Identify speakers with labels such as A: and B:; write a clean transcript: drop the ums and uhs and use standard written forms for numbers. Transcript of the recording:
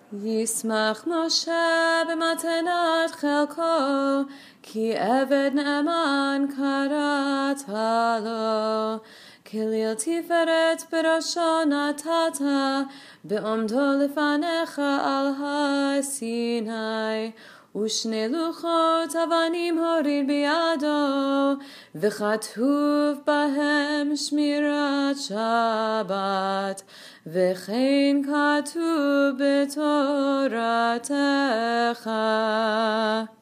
A: ישמח משה במתנת חלקו, כי עבד נאמן קראת לו. כליל תפארת בראשו נתת, בעומדו לפניך על הסיני. ושני לוחות אבנים הוריד בידו, וכתוב בהם שמירת שבת, וכן כתוב בתורתך.